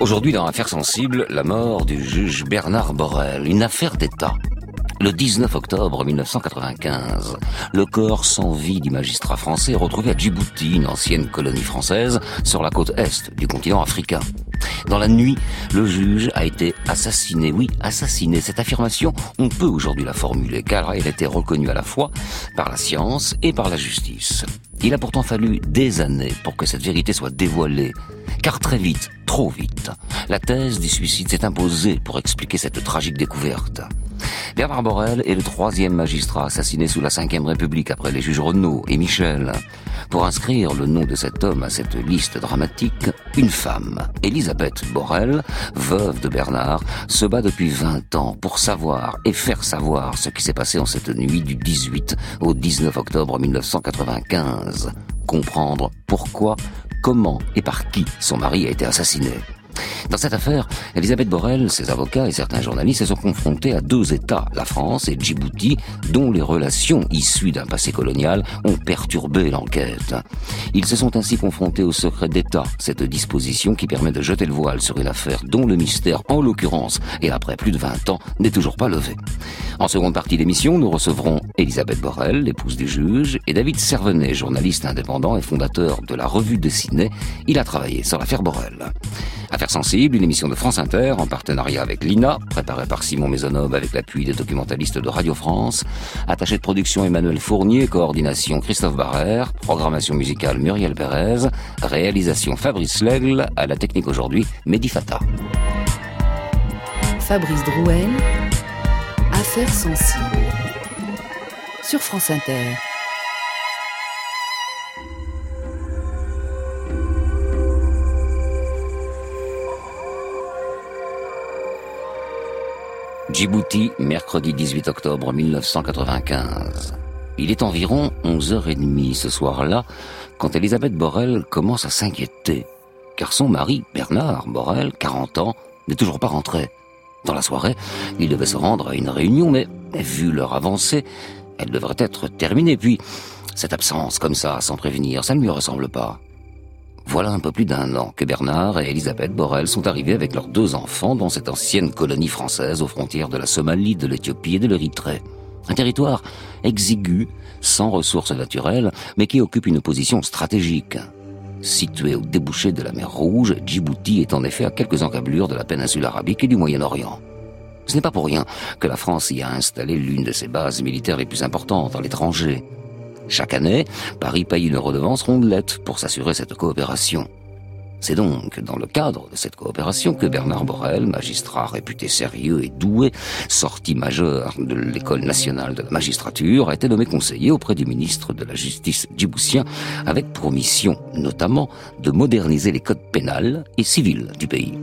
Aujourd'hui, dans Affaires sensibles, la mort du juge Bernard Borel, une affaire d'État. Le 19 octobre 1995, le corps sans vie du magistrat français est retrouvé à Djibouti, une ancienne colonie française, sur la côte est du continent africain. Dans la nuit, le juge a été assassiné. Oui, assassiné. Cette affirmation, on peut aujourd'hui la formuler, car elle a été reconnue à la fois par la science et par la justice. Il a pourtant fallu des années pour que cette vérité soit dévoilée, car très vite, trop vite, la thèse du suicide s'est imposée pour expliquer cette tragique découverte. Bernard Borel est le 3e magistrat assassiné sous la Ve République après les juges Renaud et Michel. Pour inscrire le nom de cet homme à cette liste dramatique, une femme, Elisabeth Borel, veuve de Bernard, se bat depuis 20 ans pour savoir et faire savoir ce qui s'est passé en cette nuit du 18 au 19 octobre 1995. Comprendre pourquoi, comment et par qui son mari a été assassiné. Dans cette affaire, Elisabeth Borel, ses avocats et certains journalistes se sont confrontés à 2 États, la France et Djibouti, dont les relations issues d'un passé colonial ont perturbé l'enquête. Ils se sont ainsi confrontés au secret d'État, cette disposition qui permet de jeter le voile sur une affaire dont le mystère, en l'occurrence, et après plus de 20 ans, n'est toujours pas levé. En seconde partie d'émission, nous recevrons Elisabeth Borel, l'épouse du juge, et David Servenet, journaliste indépendant et fondateur de la Revue Dessinée. Il a travaillé sur l'affaire Borel. Affaires sensibles, une émission de France Inter en partenariat avec l'INA, préparée par Simon Maisonneuve avec l'appui des documentalistes de Radio France. Attaché de production Emmanuel Fournier, coordination Christophe Barrère, programmation musicale Muriel Pérez, réalisation Fabrice Lègle, à la technique aujourd'hui Mehdi Fata. Fabrice Drouel, Affaires sensibles, sur France Inter. Djibouti, mercredi 18 octobre 1995. Il est environ 11h30 ce soir-là quand Elisabeth Borel commence à s'inquiéter, car son mari, Bernard Borel, 40 ans, n'est toujours pas rentré. Dans la soirée, il devait se rendre à une réunion, mais vu l'heure avancée, elle devrait être terminée. Puis, cette absence comme ça, sans prévenir, ça ne lui ressemble pas. Voilà un peu plus d'1 an que Bernard et Elisabeth Borel sont arrivés avec leurs 2 enfants dans cette ancienne colonie française aux frontières de la Somalie, de l'Éthiopie et de l'Érythrée. Un territoire exigu, sans ressources naturelles, mais qui occupe une position stratégique. Situé au débouché de la mer Rouge, Djibouti est en effet à quelques encablures de la péninsule arabique et du Moyen-Orient. Ce n'est pas pour rien que la France y a installé l'une de ses bases militaires les plus importantes à l'étranger. Chaque année, Paris paye une redevance rondelette pour s'assurer cette coopération. C'est donc dans le cadre de cette coopération que Bernard Borel, magistrat réputé sérieux et doué, sorti majeur de l'École nationale de la magistrature, a été nommé conseiller auprès du ministre de la Justice djiboutien, avec pour mission, notamment, de moderniser les codes pénals et civils du pays.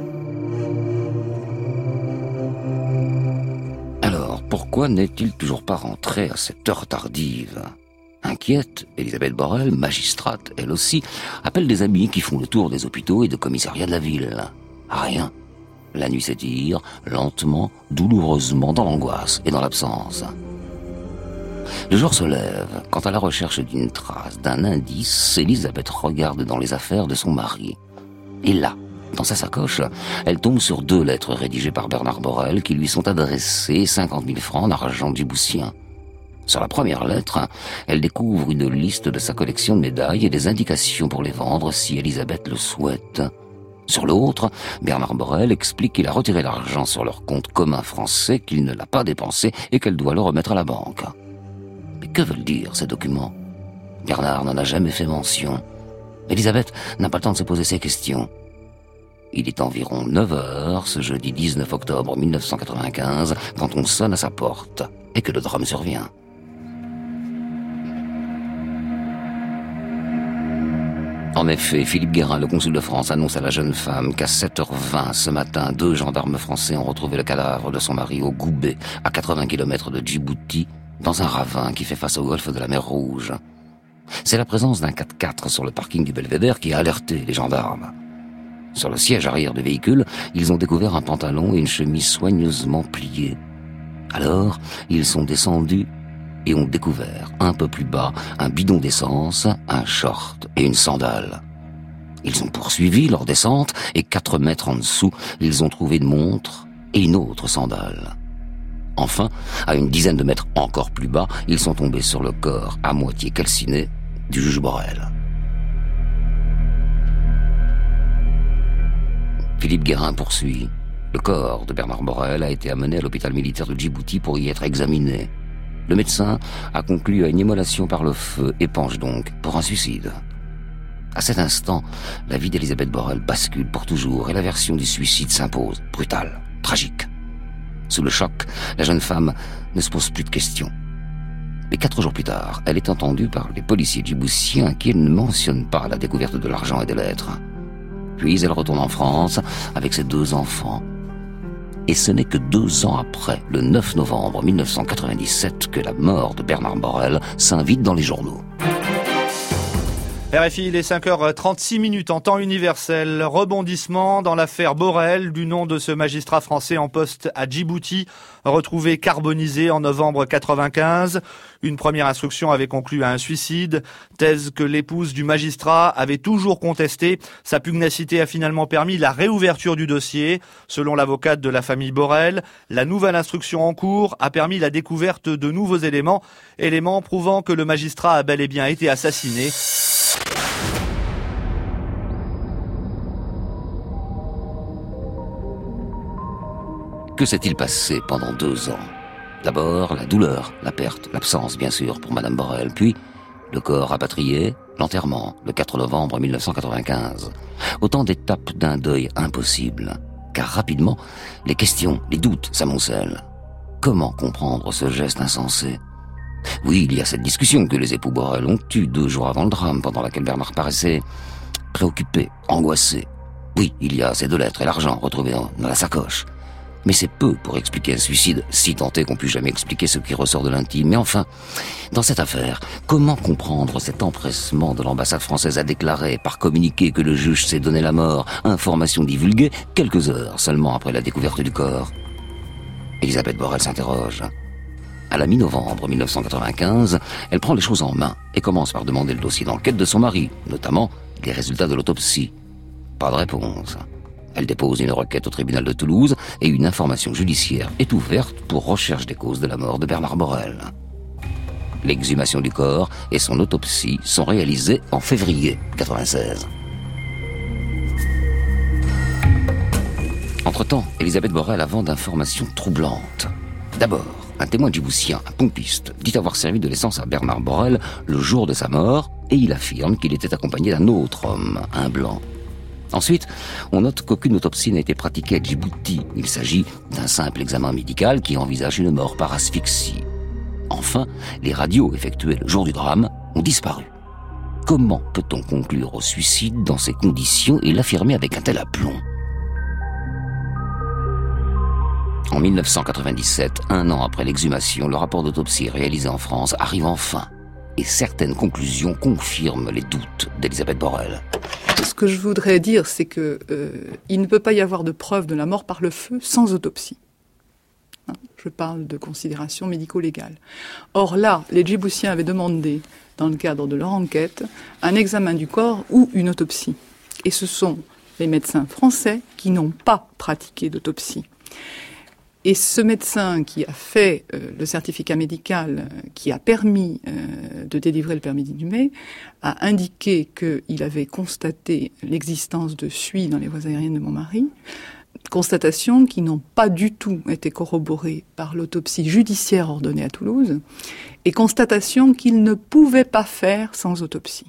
Alors, pourquoi n'est-il toujours pas rentré à cette heure tardive ? Inquiète, Elisabeth Borel, magistrate, elle aussi, appelle des amis qui font le tour des hôpitaux et de commissariats de la ville. Rien. La nuit s'étire, lentement, douloureusement, dans l'angoisse et dans l'absence. Le jour se lève, quand à la recherche d'une trace, d'un indice, Elisabeth regarde dans les affaires de son mari. Et là, dans sa sacoche, elle tombe sur 2 lettres rédigées par Bernard Borel qui lui sont adressées 50 000 francs en argent djiboutien. Sur la première lettre, elle découvre une liste de sa collection de médailles et des indications pour les vendre si Elisabeth le souhaite. Sur l'autre, Bernard Borel explique qu'il a retiré l'argent sur leur compte commun français, qu'il ne l'a pas dépensé et qu'elle doit le remettre à la banque. Mais que veulent dire ces documents ? Bernard n'en a jamais fait mention. Elisabeth n'a pas le temps de se poser ces questions. Il est environ 9h, ce jeudi 19 octobre 1995, quand on sonne à sa porte et que le drame survient. En effet, Philippe Guérin, le consul de France, annonce à la jeune femme qu'à 7h20 ce matin, 2 gendarmes français ont retrouvé le cadavre de son mari au Goubet, à 80 km de Djibouti, dans un ravin qui fait face au golfe de la mer Rouge. C'est la présence d'un 4x4 sur le parking du Belvédère qui a alerté les gendarmes. Sur le siège arrière du véhicule, ils ont découvert un pantalon et une chemise soigneusement pliés. Alors, ils sont descendus et ont découvert, un peu plus bas, un bidon d'essence, un short et une sandale. Ils ont poursuivi leur descente et 4 mètres en dessous, ils ont trouvé une montre et une autre sandale. Enfin, à une dizaine de mètres encore plus bas, ils sont tombés sur le corps à moitié calciné du juge Borel. Philippe Guérin poursuit. Le corps de Bernard Borel a été amené à l'hôpital militaire de Djibouti pour y être examiné. Le médecin a conclu à une immolation par le feu et penche donc pour un suicide. À cet instant, la vie d'Elisabeth Borel bascule pour toujours et la version du suicide s'impose, brutale, tragique. Sous le choc, la jeune femme ne se pose plus de questions. Mais 4 jours plus tard, elle est entendue par les policiers djiboutiens qui ne mentionnent pas la découverte de l'argent et des lettres. Puis elle retourne en France avec ses 2 enfants. Et ce n'est que 2 ans après, le 9 novembre 1997, que la mort de Bernard Borel s'invite dans les journaux. RFI, il est 5h36 en temps universel. Rebondissement dans l'affaire Borel, du nom de ce magistrat français en poste à Djibouti, retrouvé carbonisé en novembre 95. Une première instruction avait conclu à un suicide, thèse que l'épouse du magistrat avait toujours contestée. Sa pugnacité a finalement permis la réouverture du dossier. Selon l'avocate de la famille Borel, la nouvelle instruction en cours a permis la découverte de nouveaux éléments prouvant que le magistrat a bel et bien été assassiné. Que s'est-il passé pendant 2 ans ? D'abord, la douleur, la perte, l'absence, bien sûr, pour Madame Borel. Puis, le corps rapatrié, l'enterrement, le 4 novembre 1995. Autant d'étapes d'un deuil impossible. Car rapidement, les questions, les doutes s'amoncellent. Comment comprendre ce geste insensé ? Oui, il y a cette discussion que les époux Borel ont eue 2 jours avant le drame, pendant laquelle Bernard paraissait préoccupé, angoissé. Oui, il y a ces 2 lettres et l'argent retrouvés dans la sacoche. Mais c'est peu pour expliquer un suicide, si tant est qu'on puisse jamais expliquer ce qui ressort de l'intime. Mais enfin, dans cette affaire, comment comprendre cet empressement de l'ambassade française à déclarer par communiqué que le juge s'est donné la mort, information divulguée quelques heures seulement après la découverte du corps ? Elisabeth Borel s'interroge. À la mi-novembre 1995, elle prend les choses en main et commence par demander le dossier d'enquête de son mari, notamment les résultats de l'autopsie. Pas de réponse. Elle dépose une requête au tribunal de Toulouse et une information judiciaire est ouverte pour recherche des causes de la mort de Bernard Borel. L'exhumation du corps et son autopsie sont réalisées en février 1996. Entre-temps, Elisabeth Borel avance d'informations troublantes. D'abord, un témoin djiboutien, un pompiste, dit avoir servi de l'essence à Bernard Borel le jour de sa mort et il affirme qu'il était accompagné d'un autre homme, un blanc. Ensuite, on note qu'aucune autopsie n'a été pratiquée à Djibouti. Il s'agit d'un simple examen médical qui envisage une mort par asphyxie. Enfin, les radios effectuées le jour du drame ont disparu. Comment peut-on conclure au suicide dans ces conditions et l'affirmer avec un tel aplomb ? En 1997, 1 an après l'exhumation, le rapport d'autopsie réalisé en France arrive enfin. Et certaines conclusions confirment les doutes d'Elisabeth Borel. Ce que je voudrais dire, c'est que il ne peut pas y avoir de preuve de la mort par le feu sans autopsie. Je parle de considération médico-légale. Or là, les Djiboutiens avaient demandé, dans le cadre de leur enquête, un examen du corps ou une autopsie. Et ce sont les médecins français qui n'ont pas pratiqué d'autopsie. Et ce médecin qui a fait le certificat médical qui a permis de délivrer le permis d'inhumer a indiqué qu'il avait constaté l'existence de suie dans les voies aériennes de mon mari, constatations qui n'ont pas du tout été corroborées par l'autopsie judiciaire ordonnée à Toulouse, et constatations qu'il ne pouvait pas faire sans autopsie.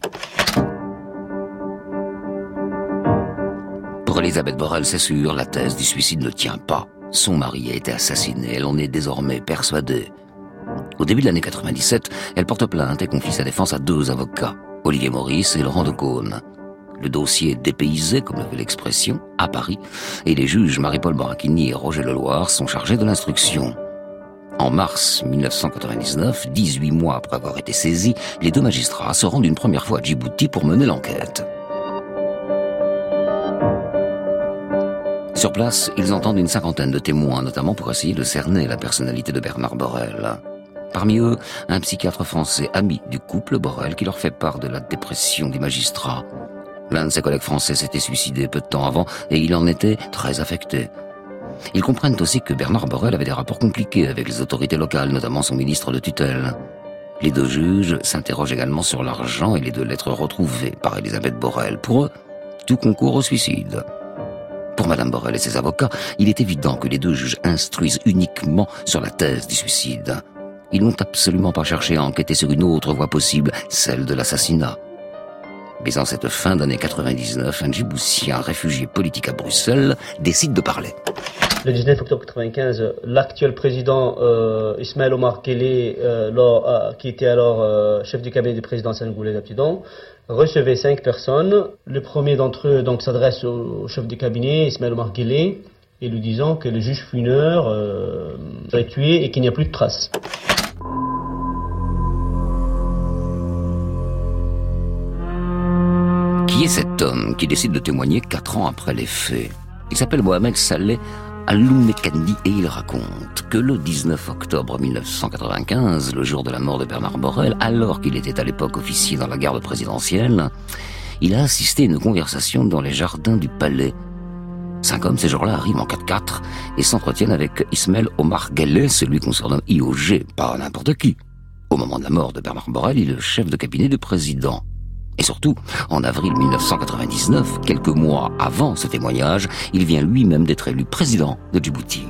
Pour Elisabeth Borel, c'est sûr, la thèse du suicide ne tient pas. Son mari a été assassiné, elle en est désormais persuadée. Au début de l'année 97, elle porte plainte et confie sa défense à 2 avocats, Olivier Maurice et Laurent Decaune. Le dossier est dépaysé, comme le veut l'expression, à Paris, et les juges Marie-Paul Moracchini et Roger Leloir sont chargés de l'instruction. En mars 1999, 18 mois après avoir été saisis, les 2 magistrats se rendent une première fois à Djibouti pour mener l'enquête. Sur place, ils entendent une 50aine de témoins, notamment pour essayer de cerner la personnalité de Bernard Borel. Parmi eux, un psychiatre français ami du couple Borel qui leur fait part de la dépression des magistrats. L'un de ses collègues français s'était suicidé peu de temps avant et il en était très affecté. Ils comprennent aussi que Bernard Borel avait des rapports compliqués avec les autorités locales, notamment son ministre de tutelle. Les deux juges s'interrogent également sur l'argent et les 2 lettres retrouvées par Elisabeth Borel. Pour eux, tout concourt au suicide. Pour Madame Borel et ses avocats, il est évident que les 2 juges instruisent uniquement sur la thèse du suicide. Ils n'ont absolument pas cherché à enquêter sur une autre voie possible, celle de l'assassinat. Mais en cette fin d'année 99, un Djiboutien réfugié politique à Bruxelles décide de parler. Le 19 octobre 1995, l'actuel président Ismaël Omar Guelleh, qui était alors chef du cabinet du président Hassan Goulet Abtidan, recevait 5 personnes. Le premier d'entre eux donc s'adresse au chef du cabinet, Ismaël Omar Guelleh, et lui disant que le juge Funeur serait tué et qu'il n'y a plus de traces. Qui est cet homme qui décide de témoigner 4 ans après les faits? Il s'appelle Mohamed Saleh Al-Loumekani et il raconte que le 19 octobre 1995, le jour de la mort de Bernard Borel, alors qu'il était à l'époque officier dans la garde présidentielle, il a assisté à une conversation dans les jardins du palais. 5 hommes, ces jours-là, arrivent en 4x4 et s'entretiennent avec Ismaël Omar Guelleh, celui qu'on surnomme IOG, pas n'importe qui. Au moment de la mort de Bernard Borel, il est le chef de cabinet du président. Et surtout, en avril 1999, quelques mois avant ce témoignage, il vient lui-même d'être élu président de Djibouti.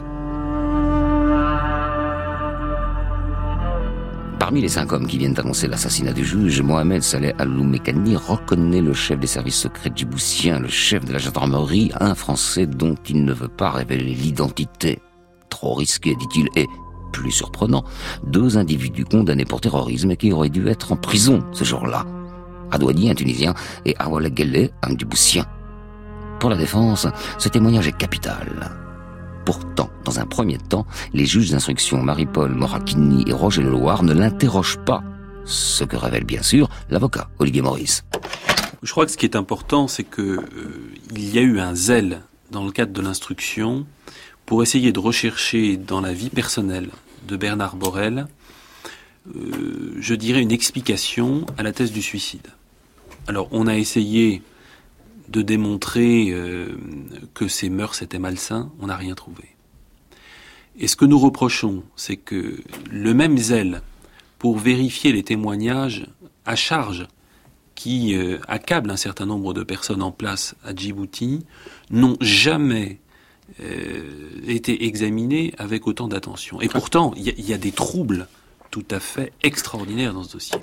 Parmi les 5 hommes qui viennent annoncer l'assassinat du juge, Mohamed Saleh Al-Loumekani reconnaît le chef des services secrets djiboutiens, le chef de la gendarmerie, un Français dont il ne veut pas révéler l'identité. Trop risqué, dit-il, et, plus surprenant, 2 individus condamnés pour terrorisme et qui auraient dû être en prison ce jour-là. Adouani, un Tunisien, et Awale Guelleh, un Djiboutien. Pour la défense, ce témoignage est capital. Pourtant, dans un premier temps, les juges d'instruction Marie-Paul Morakini et Roger Leloir ne l'interrogent pas, ce que révèle bien sûr l'avocat Olivier Maurice. Je crois que ce qui est important, c'est que il y a eu un zèle dans le cadre de l'instruction pour essayer de rechercher dans la vie personnelle de Bernard Borel, je dirais une explication à la thèse du suicide. Alors, on a essayé de démontrer que ses mœurs étaient malsains, on n'a rien trouvé. Et ce que nous reprochons, c'est que le même zèle pour vérifier les témoignages à charge qui accablent un certain nombre de personnes en place à Djibouti n'ont jamais été examinés avec autant d'attention. Et pourtant, il y a des troubles tout à fait extraordinaires dans ce dossier.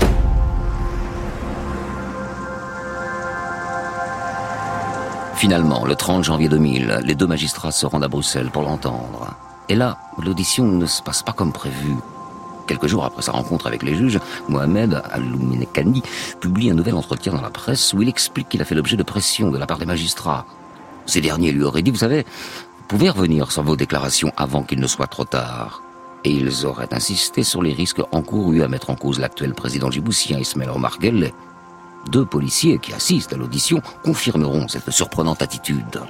Finalement, le 30 janvier 2000, les 2 magistrats se rendent à Bruxelles pour l'entendre. Et là, l'audition ne se passe pas comme prévu. Quelques jours après sa rencontre avec les juges, Mohamed Al-Loumekani publie un nouvel entretien dans la presse où il explique qu'il a fait l'objet de pression de la part des magistrats. Ces derniers lui auraient dit, vous savez, vous pouvez revenir sur vos déclarations avant qu'il ne soit trop tard. Et ils auraient insisté sur les risques encourus à mettre en cause l'actuel président djiboutien Ismaël Omar Guelleh. 2 policiers qui assistent à l'audition confirmeront cette surprenante attitude.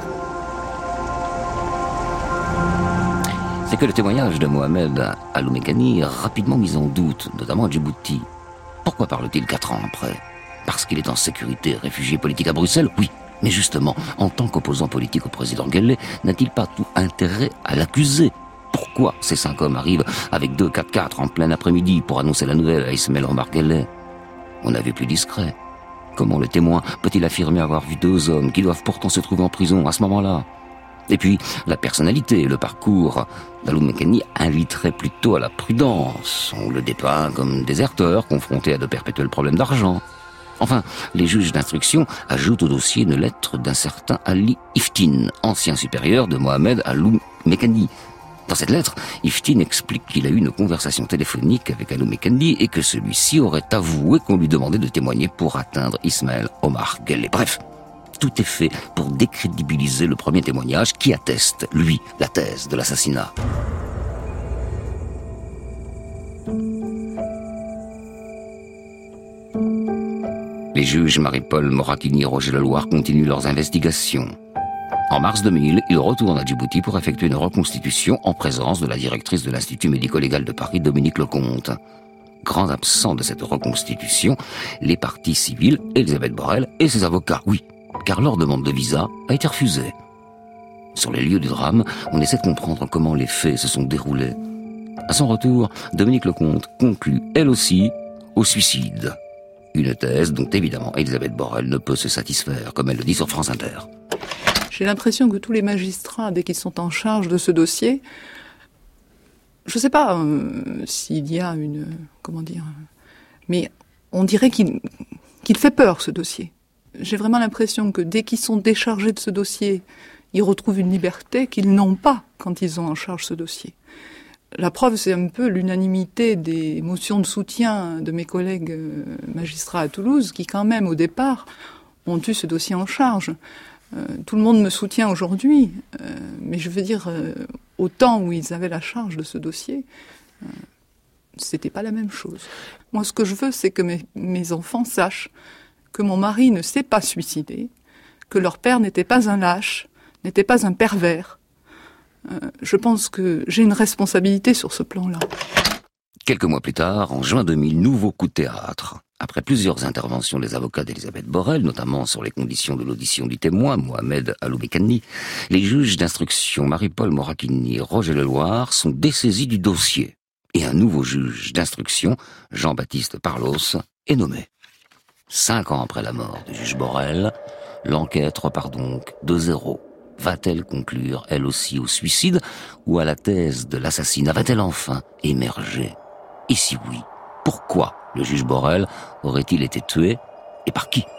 C'est que le témoignage de Mohamed Al-Loumekani est rapidement mis en doute, notamment à Djibouti. Pourquoi parle-t-il 4 ans après? Parce qu'il est en sécurité, réfugié politique à Bruxelles? Oui. Mais justement, en tant qu'opposant politique au président Guelleh, n'a-t-il pas tout intérêt à l'accuser? Pourquoi ces 5 hommes arrivent avec 2 4x4 en plein après-midi pour annoncer la nouvelle à Ismaël Omar Guelleh? On a vu plus discret. Comment le témoin peut-il affirmer avoir vu 2 hommes qui doivent pourtant se trouver en prison à ce moment-là? Et puis, la personnalité et le parcours d'Al-Loumekani inviteraient plutôt à la prudence. On le dépeint comme déserteur, confronté à de perpétuels problèmes d'argent. Enfin, les juges d'instruction ajoutent au dossier une lettre d'un certain Ali Iftin, ancien supérieur de Mohamed Al-Loumekani. Dans cette lettre, Iftin explique qu'il a eu une conversation téléphonique avec Al-Loumekani et que celui-ci aurait avoué qu'on lui demandait de témoigner pour atteindre Ismaël Omar Guelleh. Bref, tout est fait pour décrédibiliser le premier témoignage qui atteste, lui, la thèse de l'assassinat. Les juges Marie-Paul Morakini et Roger Leloir continuent leurs investigations. En mars 2000, ils retournent à Djibouti pour effectuer une reconstitution en présence de la directrice de l'Institut médico-légal de Paris, Dominique Lecomte. Grands absents de cette reconstitution, les parties civiles, Elisabeth Borel et ses avocats, oui, car leur demande de visa a été refusée. Sur les lieux du drame, on essaie de comprendre comment les faits se sont déroulés. À son retour, Dominique Lecomte conclut, elle aussi, au suicide. Une thèse dont évidemment Elisabeth Borel ne peut se satisfaire, comme elle le dit sur France Inter. J'ai l'impression que tous les magistrats, dès qu'ils sont en charge de ce dossier, je ne sais pas s'il y a une... comment dire... mais on dirait qu'il fait peur, ce dossier. J'ai vraiment l'impression que dès qu'ils sont déchargés de ce dossier, ils retrouvent une liberté qu'ils n'ont pas quand ils ont en charge ce dossier. La preuve, c'est un peu l'unanimité des motions de soutien de mes collègues magistrats à Toulouse, qui quand même, au départ, ont eu ce dossier en charge. Tout le monde me soutient aujourd'hui, mais je veux dire, au temps où ils avaient la charge de ce dossier, c'était pas la même chose. Moi, ce que je veux, c'est que mes enfants sachent que mon mari ne s'est pas suicidé, que leur père n'était pas un lâche, n'était pas un pervers. Je pense que j'ai une responsabilité sur ce plan-là. Quelques mois plus tard, en juin 2000, nouveau coup de théâtre. Après plusieurs interventions des avocats d'Elisabeth Borel, notamment sur les conditions de l'audition du témoin, Mohamed Aloubekani, les juges d'instruction Marie-Paul Moracchini et Roger Leloir sont dessaisis du dossier. Et un nouveau juge d'instruction, Jean-Baptiste Parlos, est nommé. 5 ans après la mort du juge Borel, l'enquête repart donc de zéro. Va-t-elle conclure, elle aussi, au suicide ou à la thèse de l'assassinat? Va-t-elle enfin émerger? Et si oui, pourquoi le juge Borel aurait-il été tué et par qui?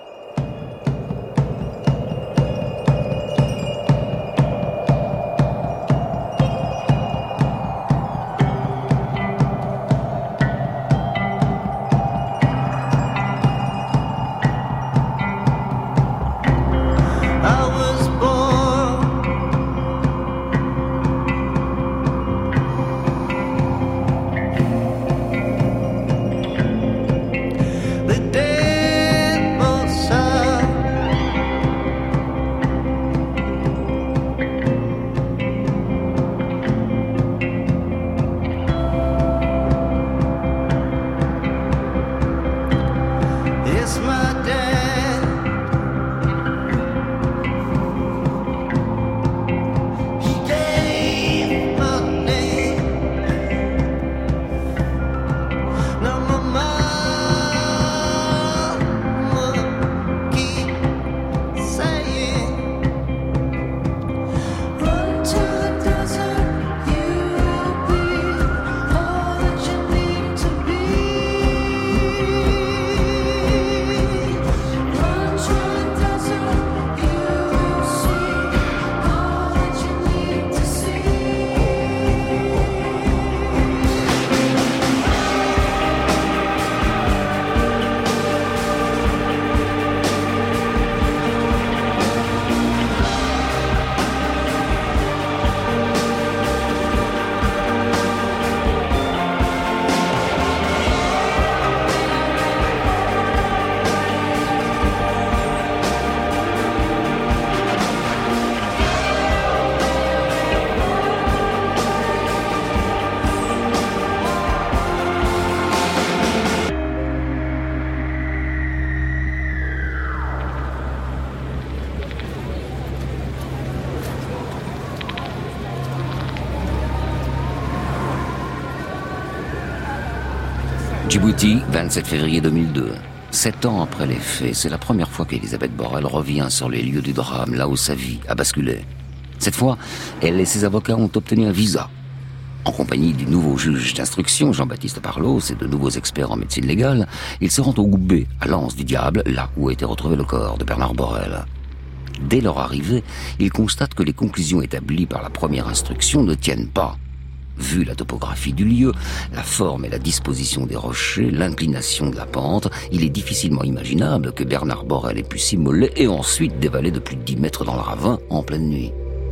Djibouti, 27 février 2002. 7 ans après les faits, c'est la première fois qu'Elisabeth Borel revient sur les lieux du drame, là où sa vie a basculé. Cette fois, elle et ses avocats ont obtenu un visa. En compagnie du nouveau juge d'instruction, Jean-Baptiste Parlos, et de nouveaux experts en médecine légale, ils se rendent au Goubet, à l'Anse du Diable, là où a été retrouvé le corps de Bernard Borel. Dès leur arrivée, ils constatent que les conclusions établies par la première instruction ne tiennent pas. Vu la topographie du lieu, la forme et la disposition des rochers, l'inclination de la pente, il est difficilement imaginable que Bernard Borel ait pu s'immoler et ensuite dévaler de plus de 10 mètres dans le ravin en pleine nuit.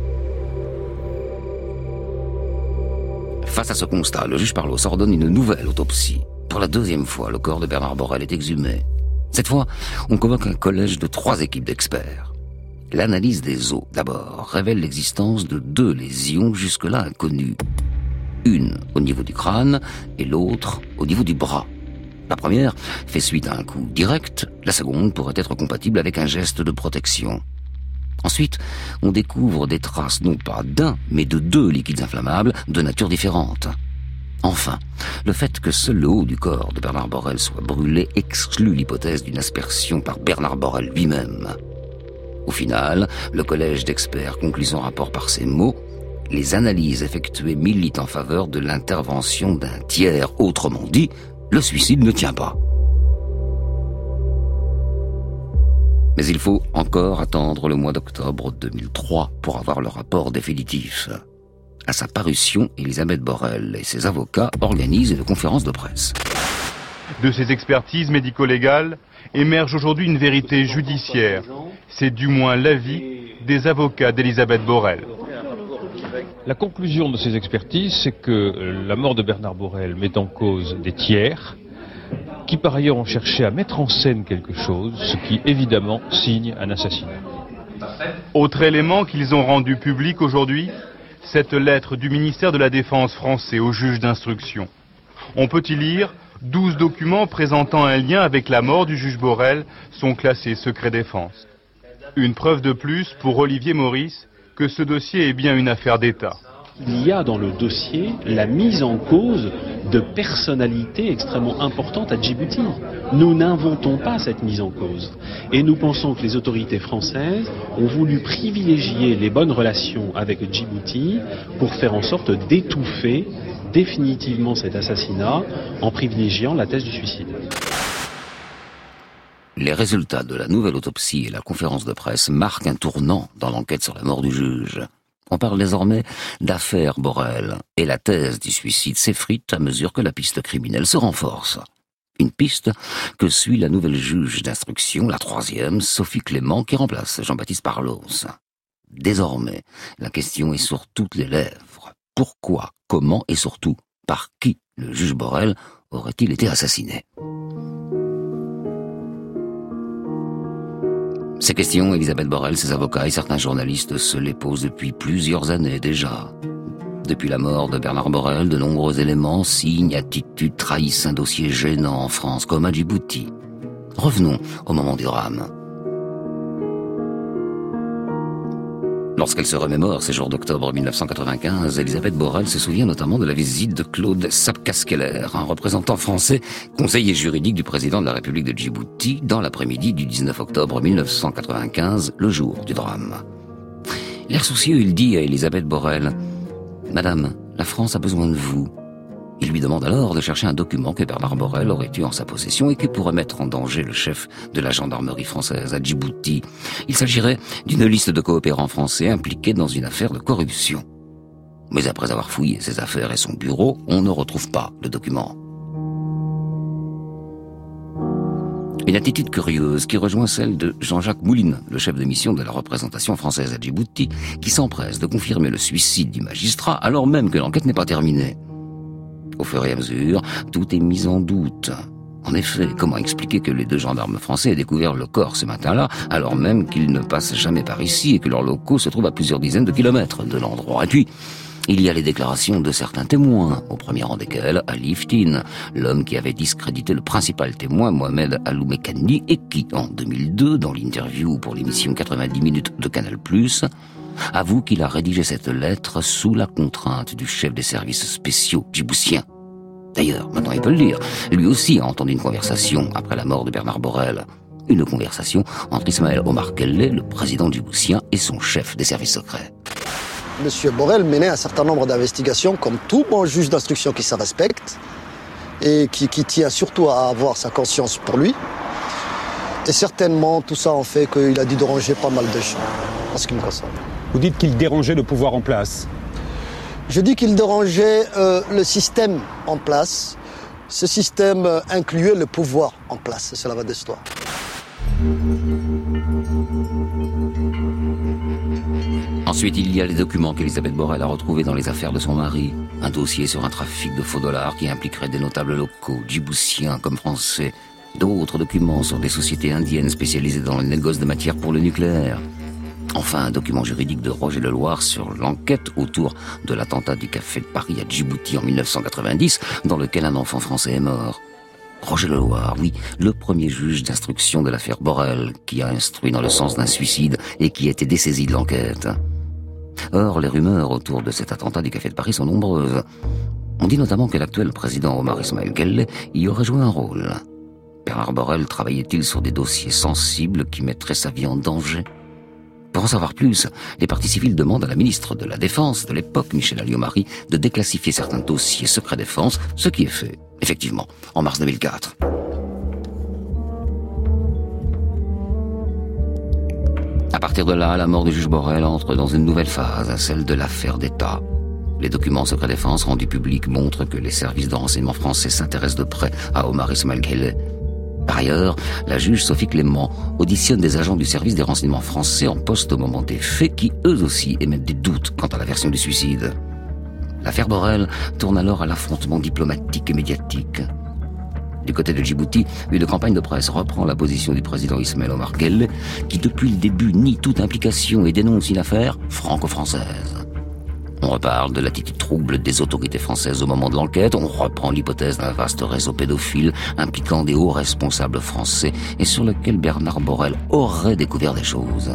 Face à ce constat, le juge Parlos ordonne une nouvelle autopsie. Pour la 2e fois, le corps de Bernard Borel est exhumé. Cette fois, on convoque un collège de 3 équipes d'experts. L'analyse des os, d'abord, révèle l'existence de 2 lésions jusque-là inconnues. Une au niveau du crâne et l'autre au niveau du bras. La première fait suite à un coup direct, la seconde pourrait être compatible avec un geste de protection. Ensuite, on découvre des traces non pas d'un, mais de 2 liquides inflammables de nature différente. Enfin, le fait que seul le haut du corps de Bernard Borel soit brûlé exclut l'hypothèse d'une aspersion par Bernard Borel lui-même. Au final, le collège d'experts conclut son rapport par ces mots: les analyses effectuées militent en faveur de l'intervention d'un tiers. Autrement dit, le suicide ne tient pas. Mais il faut encore attendre le mois d'octobre 2003 pour avoir le rapport définitif. À sa parution, Elisabeth Borel et ses avocats organisent une conférence de presse. De ces expertises médico-légales émerge aujourd'hui une vérité judiciaire. C'est du moins l'avis des avocats d'Elisabeth Borel. La conclusion de ces expertises, c'est que la mort de Bernard Borel met en cause des tiers qui par ailleurs ont cherché à mettre en scène quelque chose, ce qui évidemment signe un assassinat. Autre élément qu'ils ont rendu public aujourd'hui, cette lettre du ministère de la Défense français au juge d'instruction. On peut y lire 12 documents présentant un lien avec la mort du juge Borel sont classés secret défense. Une preuve de plus pour Olivier Maurice que ce dossier est bien une affaire d'État. Il y a dans le dossier la mise en cause de personnalités extrêmement importantes à Djibouti. Nous n'inventons pas cette mise en cause. Et nous pensons que les autorités françaises ont voulu privilégier les bonnes relations avec Djibouti pour faire en sorte d'étouffer définitivement cet assassinat en privilégiant la thèse du suicide. Les résultats de la nouvelle autopsie et la conférence de presse marquent un tournant dans l'enquête sur la mort du juge. On parle désormais d'affaire Borel, et la thèse du suicide s'effrite à mesure que la piste criminelle se renforce. Une piste que suit la nouvelle juge d'instruction, la 3e, Sophie Clément, qui remplace Jean-Baptiste Parlos. Désormais, la question est sur toutes les lèvres. Pourquoi, comment et surtout, par qui le juge Borel aurait-il été assassiné ? Ces questions, Elisabeth Borel, ses avocats et certains journalistes se les posent depuis plusieurs années déjà. Depuis la mort de Bernard Borel, de nombreux éléments, signes, attitudes trahissent un dossier gênant en France comme à Djibouti. Revenons au moment du drame. Lorsqu'elle se remémore ces jours d'octobre 1995, Elisabeth Borel se souvient notamment de la visite de Claude Sapkaskeller, un représentant français, conseiller juridique du président de la République de Djibouti, dans l'après-midi du 19 octobre 1995, le jour du drame. L'air soucieux, il dit à Elisabeth Borel: « Madame, la France a besoin de vous. » Il lui demande alors de chercher un document que Bernard Borel aurait eu en sa possession et qui pourrait mettre en danger le chef de la gendarmerie française à Djibouti. Il s'agirait d'une liste de coopérants français impliqués dans une affaire de corruption. Mais après avoir fouillé ses affaires et son bureau, on ne retrouve pas le document. Une attitude curieuse qui rejoint celle de Jean-Jacques Mouline, le chef de mission de la représentation française à Djibouti, qui s'empresse de confirmer le suicide du magistrat alors même que l'enquête n'est pas terminée. Au fur et à mesure, tout est mis en doute. En effet, comment expliquer que les 2 gendarmes français aient découvert le corps ce matin-là, alors même qu'ils ne passent jamais par ici et que leurs locaux se trouvent à plusieurs dizaines de kilomètres de l'endroit? Et puis, il y a les déclarations de certains témoins, au premier rang desquels Ali Iftin, l'homme qui avait discrédité le principal témoin, Mohamed Aloumekani, et qui, en 2002, dans l'interview pour l'émission 90 minutes de Canal+, avoue qu'il a rédigé cette lettre sous la contrainte du chef des services spéciaux djiboutiens. D'ailleurs, maintenant il peut le dire, lui aussi a entendu une conversation après la mort de Bernard Borel. Une conversation entre Ismaël Omar Kelleh, le président djiboutien, et son chef des services secrets. Monsieur Borel menait un certain nombre d'investigations comme tout bon juge d'instruction qui se respecte et qui tient surtout à avoir sa conscience pour lui. Et certainement, tout ça en fait qu'il a dû déranger pas mal de gens, en ce qui me concerne. Vous dites qu'il dérangeait le pouvoir en place. Je dis qu'il dérangeait le système en place. Ce système incluait le pouvoir en place, c'est la vraie histoire. Ensuite, il y a les documents qu'Elisabeth Borel a retrouvés dans les affaires de son mari. Un dossier sur un trafic de faux dollars qui impliquerait des notables locaux, djiboutiens comme français. D'autres documents sur des sociétés indiennes spécialisées dans le négoce de matières pour le nucléaire. Enfin, un document juridique de Roger Leloir sur l'enquête autour de l'attentat du Café de Paris à Djibouti en 1990, dans lequel un enfant français est mort. Roger Leloir, oui, le premier juge d'instruction de l'affaire Borel, qui a instruit dans le sens d'un suicide et qui a été dessaisi de l'enquête. Or, les rumeurs autour de cet attentat du Café de Paris sont nombreuses. On dit notamment que l'actuel président Omar Ismaël Guelleh y aurait joué un rôle. Bernard Borel travaillait-il sur des dossiers sensibles qui mettraient sa vie en danger ? Pour en savoir plus, les parties civiles demandent à la ministre de la Défense de l'époque, Michèle Alliot-Marie, de déclassifier certains dossiers secret défense, ce qui est fait, effectivement, en mars 2004. À partir de là, la mort du juge Borel entre dans une nouvelle phase, celle de l'affaire d'État. Les documents secret défense rendus publics montrent que les services de renseignement français s'intéressent de près à Omar Ismaël Guelleh. Par ailleurs, la juge Sophie Clément auditionne des agents du service des renseignements français en poste au moment des faits qui, eux aussi, émettent des doutes quant à la version du suicide. L'affaire Borel tourne alors à l'affrontement diplomatique et médiatique. Du côté de Djibouti, une campagne de presse reprend la position du président Ismaël Omar Guelleh, qui depuis le début nie toute implication et dénonce une affaire franco-française. On reparle de l'attitude trouble des autorités françaises au moment de l'enquête, on reprend l'hypothèse d'un vaste réseau pédophile impliquant des hauts responsables français et sur lequel Bernard Borel aurait découvert des choses.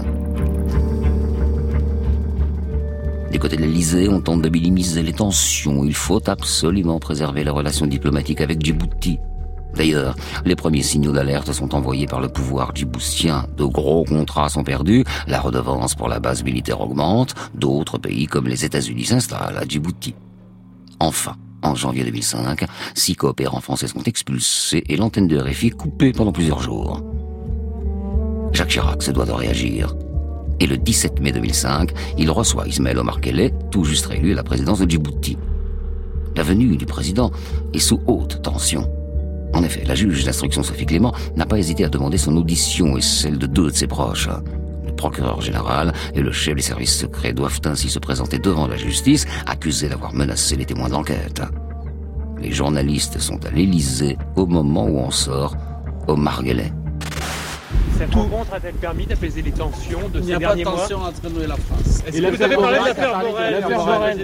Du côté de l'Élysée, on tente de minimiser les tensions, il faut absolument préserver les relations diplomatiques avec Djibouti. D'ailleurs, les premiers signaux d'alerte sont envoyés par le pouvoir djiboutien. De gros contrats sont perdus, la redevance pour la base militaire augmente, d'autres pays comme les États-Unis s'installent à Djibouti. Enfin, en janvier 2005, 6 coopérants français sont expulsés et l'antenne de RFI est coupée pendant plusieurs jours. Jacques Chirac se doit de réagir. Et le 17 mai 2005, il reçoit Ismaël Omar Guelleh, tout juste réélu à la présidence de Djibouti. La venue du président est sous haute tension. En effet, la juge d'instruction Sophie Clément n'a pas hésité à demander son audition et celle de 2 de ses proches. Le procureur général et le chef des services secrets doivent ainsi se présenter devant la justice, accusés d'avoir menacé les témoins d'enquête. Les journalistes sont à l'Élysée au moment où on sort Omar Guelleh. Cette rencontre a-t-elle permis d'apaiser les tensions de ces derniers mois ? Il n'y a pas de tension entre nous et la France. Est-ce que vous avez parlé de l'affaire Borel,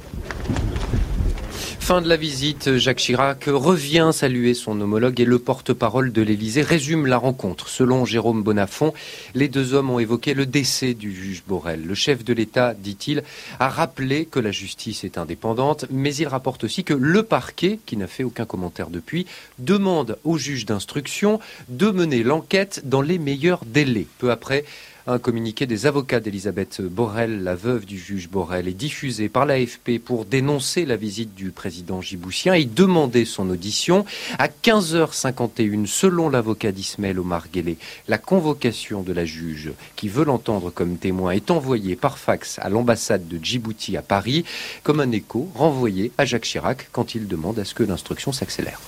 Fin de la visite, Jacques Chirac revient saluer son homologue et le porte-parole de l'Élysée résume la rencontre. Selon Jérôme Bonnafont, les deux hommes ont évoqué le décès du juge Borel. Le chef de l'État, dit-il, a rappelé que la justice est indépendante, mais il rapporte aussi que le parquet, qui n'a fait aucun commentaire depuis, demande au juge d'instruction de mener l'enquête dans les meilleurs délais. Peu après, un communiqué des avocats d'Elisabeth Borel, la veuve du juge Borel, est diffusé par l'AFP pour dénoncer la visite du président djiboutien et demander son audition. À 15h51, selon l'avocat d'Ismaël Omar Guelleh, la convocation de la juge qui veut l'entendre comme témoin est envoyée par fax à l'ambassade de Djibouti à Paris, comme un écho renvoyé à Jacques Chirac quand il demande à ce que l'instruction s'accélère.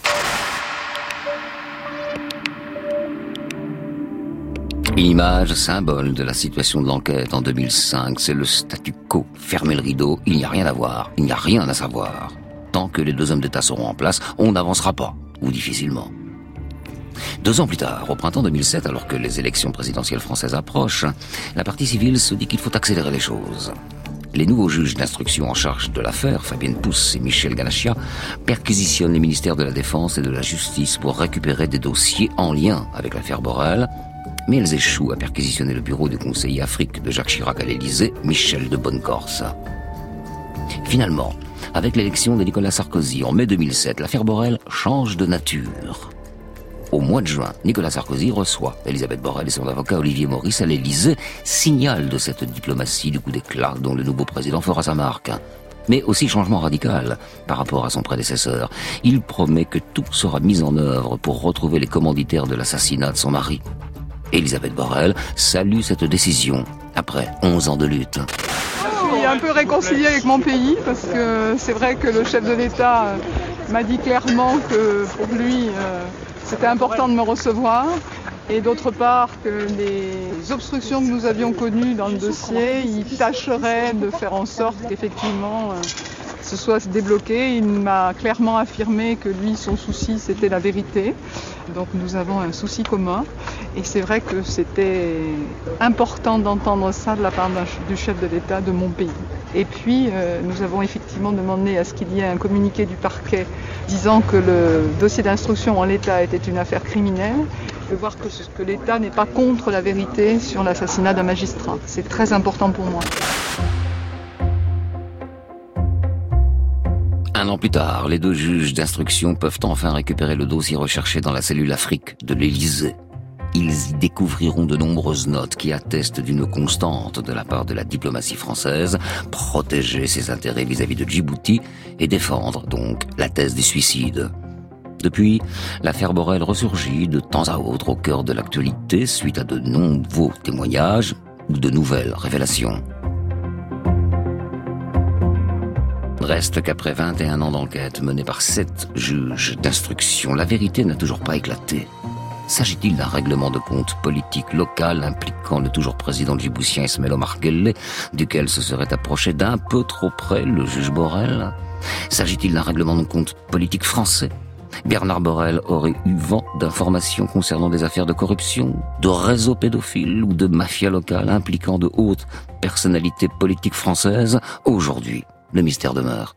Une image symbole de la situation de l'enquête en 2005, c'est le statu quo. Fermez le rideau, il n'y a rien à voir, il n'y a rien à savoir. Tant que les 2 hommes d'État seront en place, on n'avancera pas, ou difficilement. 2 ans plus tard, au printemps 2007, alors que les élections présidentielles françaises approchent, la partie civile se dit qu'il faut accélérer les choses. Les nouveaux juges d'instruction en charge de l'affaire, Fabienne Pousse et Michel Ganachia, perquisitionnent les ministères de la Défense et de la Justice pour récupérer des dossiers en lien avec l'affaire Borel, mais elles échouent à perquisitionner le bureau du conseiller Afrique de Jacques Chirac à l'Élysée, Michel de Bonnecorse. Finalement, avec l'élection de Nicolas Sarkozy en mai 2007, l'affaire Borel change de nature. Au mois de juin, Nicolas Sarkozy reçoit Elisabeth Borel et son avocat Olivier Maurice à l'Élysée, signal de cette diplomatie du coup d'éclat dont le nouveau président fera sa marque. Mais aussi changement radical par rapport à son prédécesseur. Il promet que tout sera mis en œuvre pour retrouver les commanditaires de l'assassinat de son mari. Elisabeth Borel salue cette décision après 11 ans de lutte. Je suis un peu réconciliée avec mon pays parce que c'est vrai que le chef de l'État m'a dit clairement que pour lui c'était important de me recevoir et d'autre part que les obstructions que nous avions connues dans le dossier, il tâcherait de faire en sorte qu'effectivement se soit débloqué. Il m'a clairement affirmé que lui, son souci, c'était la vérité. Donc nous avons un souci commun. Et c'est vrai que c'était important d'entendre ça de la part du chef de l'État de mon pays. Et puis, nous avons effectivement demandé à ce qu'il y ait un communiqué du parquet disant que le dossier d'instruction en l'état était une affaire criminelle. De voir que l'État n'est pas contre la vérité sur l'assassinat d'un magistrat. C'est très important pour moi. Un an plus tard, les deux juges d'instruction peuvent enfin récupérer le dossier recherché dans la cellule Afrique de l'Élysée. Ils y découvriront de nombreuses notes qui attestent d'une constante de la part de la diplomatie française, protéger ses intérêts vis-à-vis de Djibouti et défendre donc la thèse du suicide. Depuis, l'affaire Borel ressurgit de temps à autre au cœur de l'actualité suite à de nouveaux témoignages ou de nouvelles révélations. Reste qu'après 21 ans d'enquête menée par 7 juges d'instruction, la vérité n'a toujours pas éclaté. S'agit-il d'un règlement de compte politique local impliquant le toujours président djiboutien Ismaël Omar Guelleh, duquel se serait approché d'un peu trop près le juge Borel? S'agit-il d'un règlement de compte politique français? Bernard Borel aurait eu vent d'informations concernant des affaires de corruption, de réseaux pédophiles ou de mafia locale impliquant de hautes personnalités politiques françaises? Aujourd'hui, le mystère demeure.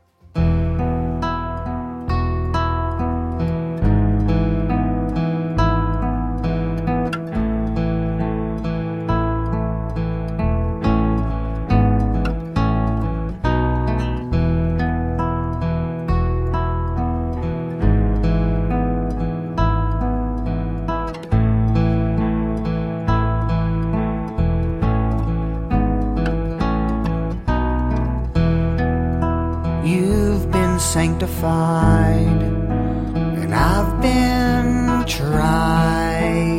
Sanctified, and I've been tried,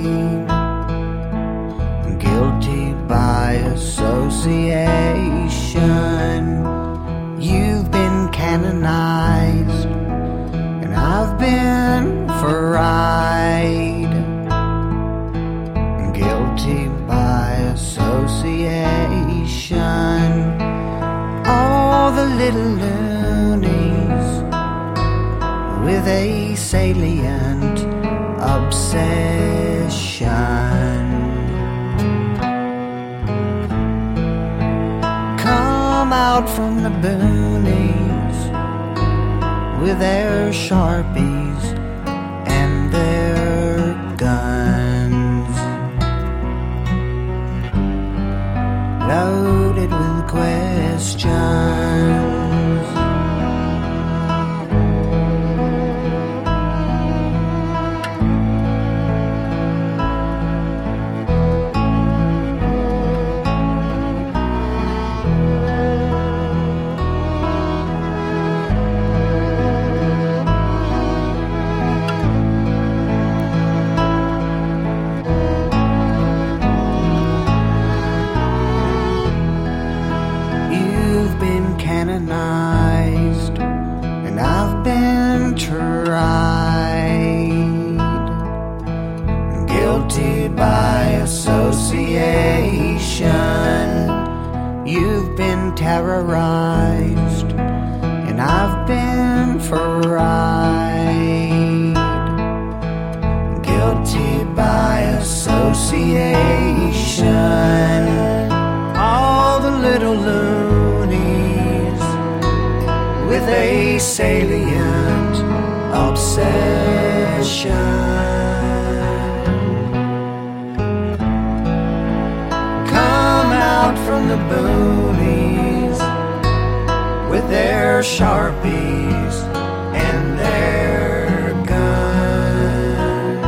guilty by association. You've been canonized, and I've been fried, guilty by association. All the little with a salient obsession. Come out from the boonies with their Sharpies and their guns, loaded with questions. Canonized, and I've been tried, guilty by association. You've been terrorized, and I've been fried, guilty by association. All the little with a salient obsession. Come out from the boonies with their Sharpies and their guns,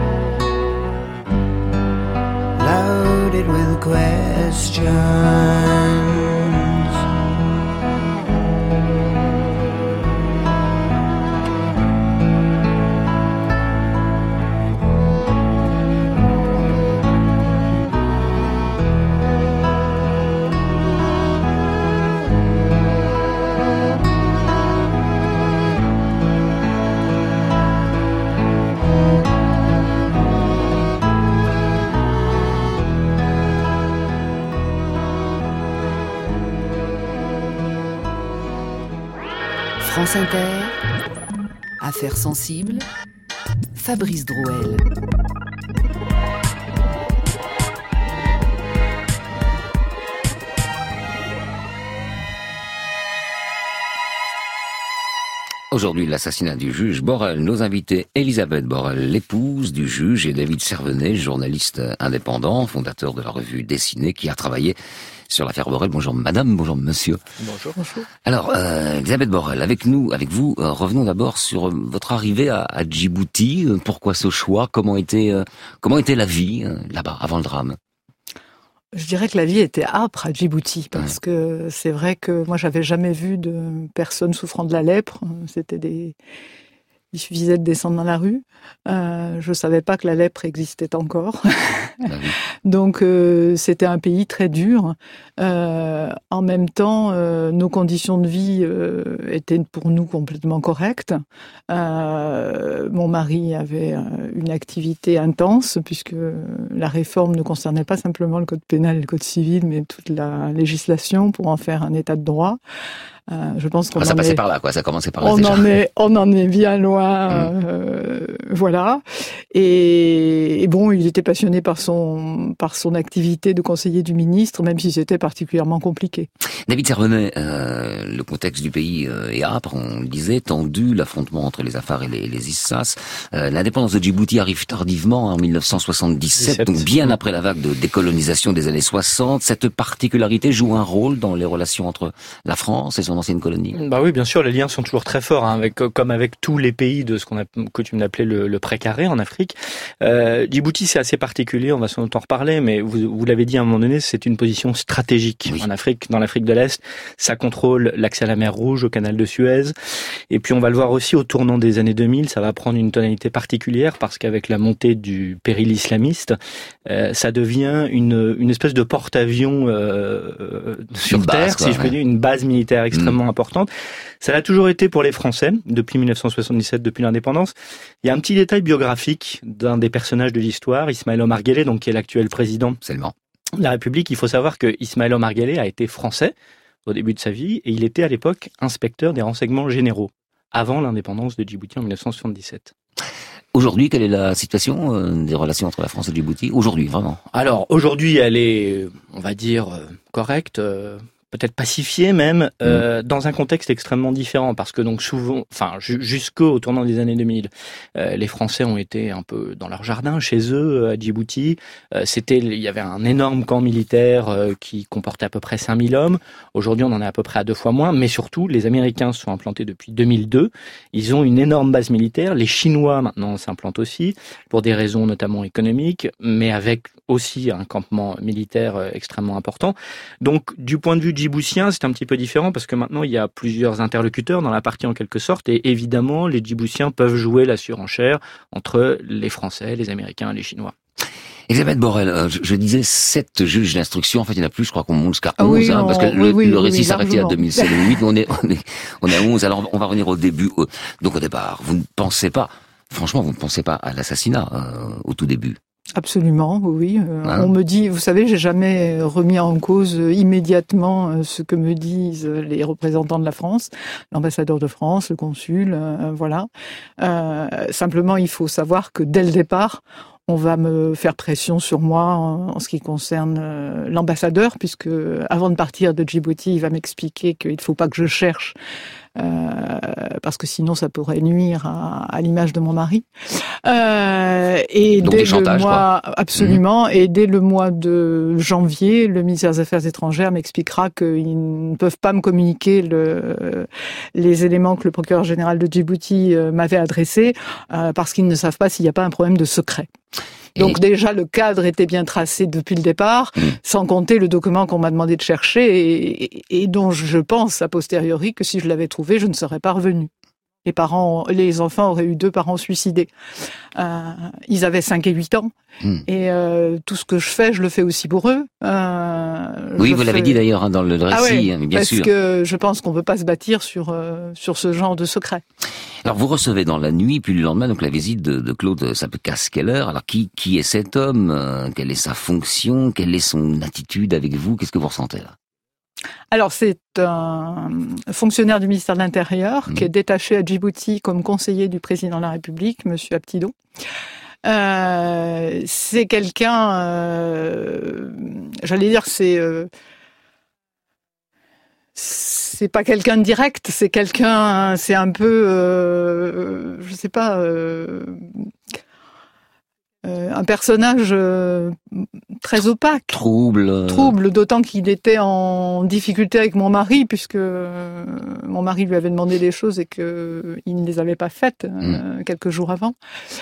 loaded with questions. France Inter, Affaires sensibles, Fabrice Drouel. Aujourd'hui, l'assassinat du juge Borel. Nos invités, Elisabeth Borel, l'épouse du juge, et David Servenet, journaliste indépendant, fondateur de la revue Dessinée, qui a travaillé sur l'affaire Borel. Bonjour madame, bonjour monsieur. Bonjour. Bonjour. Alors, Elisabeth Borel, avec vous, revenons d'abord sur votre arrivée à Djibouti. Pourquoi ce choix? Comment était la vie là-bas, avant le drame? Je dirais que la vie était âpre à Djibouti, parce que c'est vrai que moi, j'avais jamais vu de personnes souffrant de la lèpre. Il suffisait de descendre dans la rue. Je savais pas que la lèpre existait encore. Donc, c'était un pays très dur. En même temps, nos conditions de vie étaient pour nous complètement correctes. Mon mari avait une activité intense, puisque la réforme ne concernait pas simplement le code pénal et le code civil, mais toute la législation pour en faire un état de droit. Je pense qu'on ça passait par là, quoi. Ça commençait par là. On en est bien loin, voilà. Et bon, il était passionné par son activité de conseiller du ministre, même si c'était particulièrement compliqué. David Servenet, le contexte du pays est âpre, on le disait, tendu, l'affrontement entre les Afars et les Issas. L'indépendance de Djibouti arrive tardivement, en 1977, donc bien après la vague de décolonisation des années 60. Cette particularité joue un rôle dans les relations entre la France et son ancienne colonie. Bah oui, bien sûr, les liens sont toujours très forts, comme avec tous les pays de ce qu'on a coutume d'appeler le précaré en Afrique. Djibouti, c'est assez particulier, on va sans doute en reparler, mais vous l'avez dit à un moment donné, c'est une position stratégique en Afrique, dans l'Afrique de l'Est. Ça contrôle l'accès à la mer Rouge, au canal de Suez. Et puis on va le voir aussi au tournant des années 2000, ça va prendre une tonalité particulière parce qu'avec la montée du péril islamiste, ça devient une espèce de porte-avions sur terre, si je peux dire, une base militaire extrêmement importante. Ça l'a toujours été pour les Français, depuis 1977, depuis l'indépendance. Il y a un petit détail biographique d'un des personnages de l'histoire, Ismaël Omar Guelleh, donc qui est l'actuel président de la République. Il faut savoir que Ismaël Omar Guelleh a été français au début de sa vie, et il était à l'époque inspecteur des renseignements généraux, avant l'indépendance de Djibouti en 1977. Aujourd'hui, quelle est la situation des relations entre la France et Djibouti? Aujourd'hui, vraiment? Alors, aujourd'hui, elle est, on va dire, correcte, peut-être pacifiée même, dans un contexte extrêmement différent, parce que donc souvent, jusqu'au tournant des années 2000, les Français ont été un peu dans leur jardin, chez eux, à Djibouti. Il y avait un énorme camp militaire qui comportait à peu près 5000 hommes. Aujourd'hui, on en est à peu près à 2 fois moins, mais surtout, les Américains se sont implantés depuis 2002. Ils ont une énorme base militaire. Les Chinois, maintenant, s'implantent aussi, pour des raisons notamment économiques, mais avec aussi un campement militaire extrêmement important. Donc, du point de vue djiboutien, c'est un petit peu différent parce que maintenant, il y a plusieurs interlocuteurs dans la partie en quelque sorte, et évidemment, les djiboutiens peuvent jouer la surenchère entre les Français, les Américains et les Chinois. Elisabeth Borel, je disais 7 juges d'instruction, en fait il n'y en a plus, je crois qu'on monte jusqu'à 11, parce que le récit s'arrêtait à 2007 et 2008, mais on est à 11, alors on va revenir au début. Donc au départ, vous ne pensez pas à l'assassinat au tout début? Absolument, oui. On me dit, vous savez, j'ai jamais remis en cause immédiatement ce que me disent les représentants de la France, l'ambassadeur de France, le consul, voilà. Simplement, il faut savoir que dès le départ, on va me faire pression sur moi en ce qui concerne l'ambassadeur, puisque avant de partir de Djibouti, il va m'expliquer qu'il ne faut pas que je cherche, parce que sinon ça pourrait nuire à l'image de mon mari. Et donc dès le mois, absolument, et dès le mois de janvier, le ministère des Affaires étrangères m'expliquera qu'ils ne peuvent pas me communiquer les éléments que le procureur général de Djibouti m'avait adressés, parce qu'ils ne savent pas s'il n'y a pas un problème de secret. Donc déjà, le cadre était bien tracé depuis le départ, sans compter le document qu'on m'a demandé de chercher et dont je pense, a posteriori, que si je l'avais trouvé, je ne serais pas revenu. Les enfants auraient eu 2 parents suicidés. Ils avaient 5 et 8 ans. Et tout ce que je fais, je le fais aussi pour eux. Oui, vous l'avez dit d'ailleurs dans le récit, bien sûr. Parce que je pense qu'on ne peut pas se bâtir sur ce genre de secret. Alors vous recevez dans la nuit, puis le lendemain, donc la visite de Claude Sapekaskeller. Alors qui est cet homme? Quelle est sa fonction? Quelle est son attitude avec vous? Qu'est-ce que vous ressentez là? Alors, c'est un fonctionnaire du ministère de l'Intérieur qui est détaché à Djibouti comme conseiller du président de la République, Monsieur Abtido. C'est quelqu'un, j'allais dire, c'est pas quelqu'un de direct, c'est quelqu'un, c'est un peu, je sais pas, un personnage très opaque. Trouble, d'autant qu'il était en difficulté avec mon mari, puisque mon mari lui avait demandé des choses et qu'il ne les avait pas faites quelques jours avant.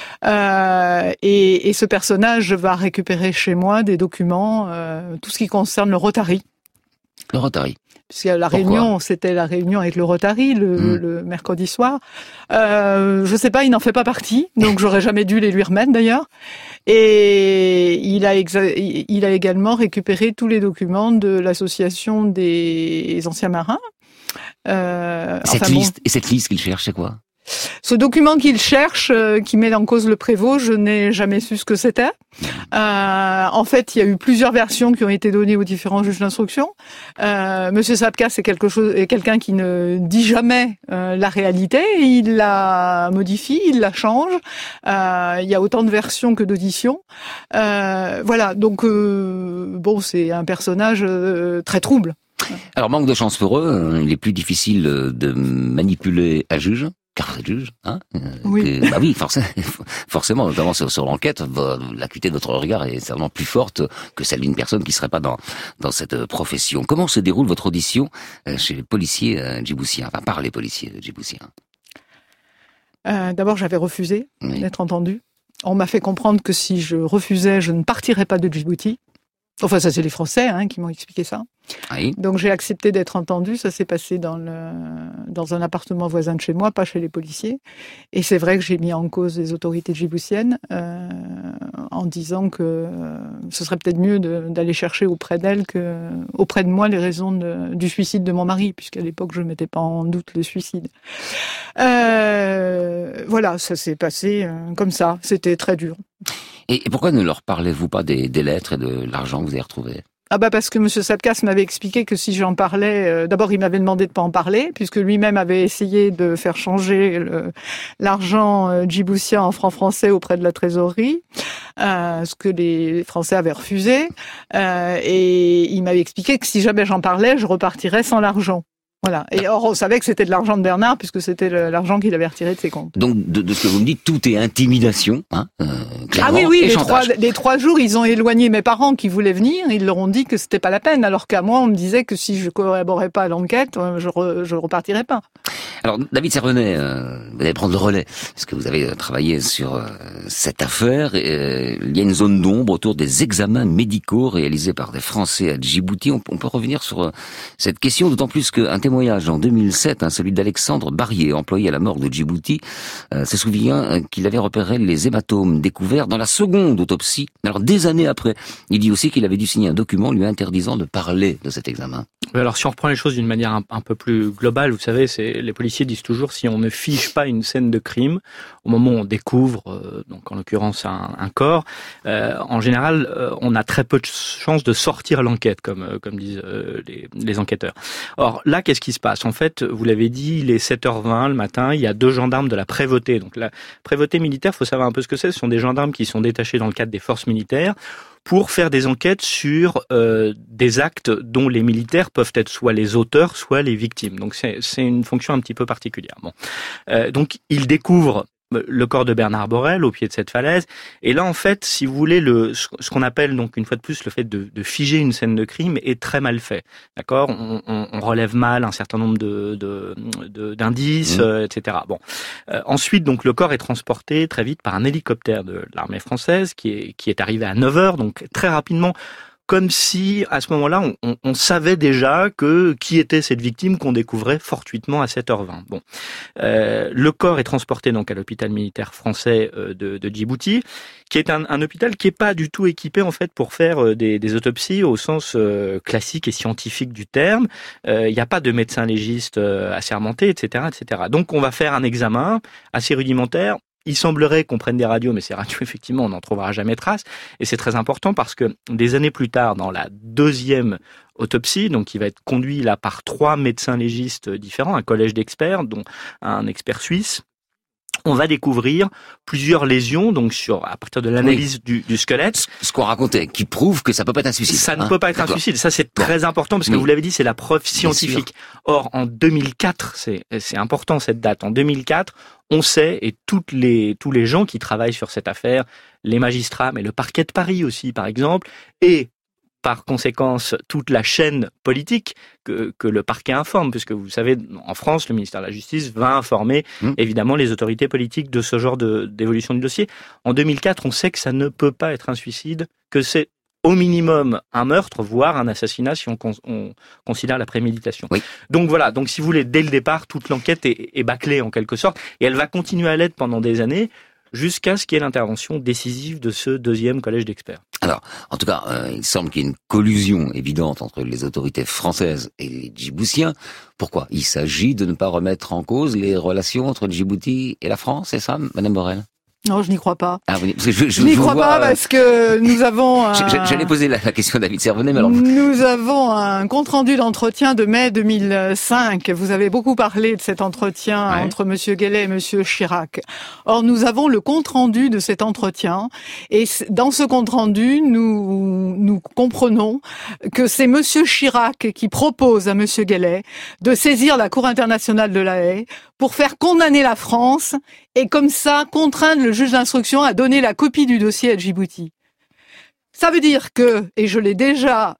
Et ce personnage va récupérer chez moi des documents, tout ce qui concerne le Rotary. Le Rotary. Puisque la réunion, c'était la réunion avec le Rotary le mercredi soir. Je sais pas, il n'en fait pas partie, donc j'aurais jamais dû les lui remettre d'ailleurs. Et il a également récupéré tous les documents de l'association des anciens marins. Cette liste qu'il cherche, c'est quoi? Ce document qu'il cherche, qui met en cause le prévôt, je n'ai jamais su ce que c'était. En fait, il y a eu plusieurs versions qui ont été données aux différents juges d'instruction. Monsieur Sapka, c'est quelqu'un qui ne dit jamais la réalité. Il la modifie, il la change. Il y a autant de versions que d'auditions. Voilà. Donc, bon, c'est un personnage très trouble. Alors, manque de chance pour eux, il est plus difficile de manipuler un juge. Car c'est le juge, hein. Oui. Bah oui, forcément, notamment sur l'enquête, l'acuité de votre regard est certainement plus forte que celle d'une personne qui serait pas dans cette profession. Comment se déroule votre audition chez les policiers djiboutiens, enfin par les policiers djiboutiens? D'abord, j'avais refusé d'être entendu. On m'a fait comprendre que si je refusais, je ne partirais pas de Djibouti. Enfin, ça, c'est les Français qui m'ont expliqué ça. Oui. Donc, j'ai accepté d'être entendue. Ça s'est passé dans un appartement voisin de chez moi, pas chez les policiers. Et c'est vrai que j'ai mis en cause les autorités djiboutiennes en disant que ce serait peut-être mieux d'aller chercher auprès d'elles qu'auprès de moi les raisons du suicide de mon mari, puisqu'à l'époque, je ne mettais pas en doute le suicide. Voilà, ça s'est passé comme ça. C'était très dur. Et pourquoi ne leur parlez-vous pas des lettres et de l'argent que vous avez retrouvé? Parce que Monsieur Sapkas m'avait expliqué que si j'en parlais, d'abord il m'avait demandé de pas en parler, puisque lui-même avait essayé de faire changer l'argent djiboutien en francs français auprès de la trésorerie, ce que les Français avaient refusé, et il m'avait expliqué que si jamais j'en parlais, je repartirais sans l'argent. Voilà. Et or, on savait que c'était de l'argent de Bernard, puisque c'était l'argent qu'il avait retiré de ses comptes. Donc, de ce que vous me dites, tout est intimidation, clairement. Ah oui, et les 3 jours, ils ont éloigné mes parents qui voulaient venir, ils leur ont dit que c'était pas la peine, alors qu'à moi, on me disait que si je collaborais pas à l'enquête, je repartirais pas. Alors, David Servenet, vous allez prendre le relais, parce que vous avez travaillé sur cette affaire. Il y a une zone d'ombre autour des examens médicaux réalisés par des Français à Djibouti. On peut revenir sur cette question, d'autant plus qu'un témoignage en 2007, celui d'Alexandre Barrier, employé à la morgue de Djibouti, se souvient qu'il avait repéré les hématomes découverts dans la seconde autopsie. Alors, des années après, il dit aussi qu'il avait dû signer un document lui interdisant de parler de cet examen. Alors, si on reprend les choses d'une manière un peu plus globale, vous savez, les policiers disent toujours, si on ne fiche pas une scène de crime, au moment où on découvre, donc en l'occurrence un corps, en général, on a très peu de chances de sortir l'enquête, comme disent les enquêteurs. Or, là, qu'est-ce qui se passe? En fait, vous l'avez dit, il est 7h20 le matin, il y a 2 gendarmes de la prévôté. Donc la prévôté militaire, faut savoir un peu ce que c'est. Ce sont des gendarmes qui sont détachés dans le cadre des forces militaires pour faire des enquêtes sur des actes dont les militaires peuvent être soit les auteurs, soit les victimes. Donc c'est une fonction un petit peu particulière. Bon. Donc ils découvrent le corps de Bernard Borel au pied de cette falaise. Et là, en fait, si vous voulez, ce qu'on appelle donc une fois de plus le fait de figer une scène de crime est très mal fait. D'accord ? On relève mal un certain nombre d'indices, etc. Bon. Ensuite, donc le corps est transporté très vite par un hélicoptère de l'armée française qui est arrivé à 9h, donc très rapidement. Comme si, à ce moment-là, on savait déjà qui était cette victime qu'on découvrait fortuitement à 7h20. Bon, le corps est transporté donc à l'hôpital militaire français de Djibouti, qui est un hôpital qui est pas du tout équipé en fait pour faire des autopsies au sens classique et scientifique du terme. Il n'y a pas de médecin légiste assermenté, etc., etc. Donc, on va faire un examen assez rudimentaire. il semblerait qu'on prenne des radios, mais ces radios, effectivement, on n'en trouvera jamais trace. Et c'est très important parce que des années plus tard, dans la deuxième autopsie, donc qui va être conduit là par 3 médecins légistes différents, un collège d'experts, dont un expert suisse, on va découvrir plusieurs lésions, donc à partir de l'analyse du squelette. Ce qu'on racontait, qui prouve que ça peut pas être un suicide. Ça ne peut pas être un suicide. Ça, c'est très important parce que vous l'avez dit, c'est la preuve scientifique. Or, en 2004, c'est important cette date. En 2004, on sait, et tous les gens qui travaillent sur cette affaire, les magistrats, mais le parquet de Paris aussi, par exemple, et par conséquence toute la chaîne politique que le parquet informe, puisque vous savez, en France, le ministère de la Justice va informer évidemment les autorités politiques de ce genre d'évolution du dossier. En 2004, on sait que ça ne peut pas être un suicide, que c'est au minimum un meurtre, voire un assassinat si on considère la préméditation. Oui. Donc voilà, donc si vous voulez, dès le départ, toute l'enquête est bâclée en quelque sorte, et elle va continuer à l'être pendant des années, jusqu'à ce qu'il y ait l'intervention décisive de ce deuxième collège d'experts. Alors, en tout cas, il semble qu'il y ait une collusion évidente entre les autorités françaises et les Djiboutiens. Pourquoi ? Il s'agit de ne pas remettre en cause les relations entre Djibouti et la France, c'est ça, Madame Borel ? Non, je n'y crois pas. Ah, oui, parce que je n'y crois pas parce que nous avons J'allais poser la question à David Servonnet, mais alors... Nous avons un compte-rendu d'entretien de mai 2005. Vous avez beaucoup parlé de cet entretien entre Monsieur Guelleh et Monsieur Chirac. Or, nous avons le compte-rendu de cet entretien. Et dans ce compte-rendu, nous comprenons que c'est Monsieur Chirac qui propose à Monsieur Guelleh de saisir la Cour internationale de La Haye pour faire condamner la France et comme ça contraindre le juge d'instruction à donner la copie du dossier à Djibouti. Ça veut dire que, et je l'ai déjà